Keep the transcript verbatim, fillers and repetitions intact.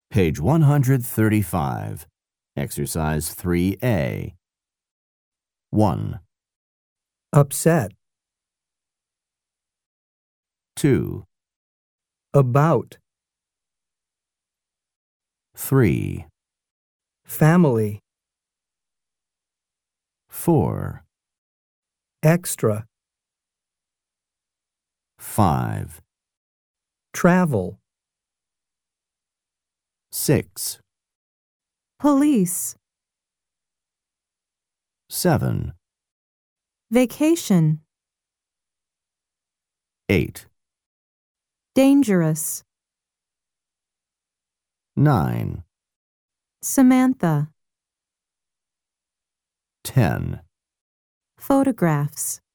Page one hundred thirty-five. Exercise three A. one, upset, two, about, three, family, four, extra, five, travel, six, police, seven, vacation, eight, dangerous, nine, Samantha, ten. photographs.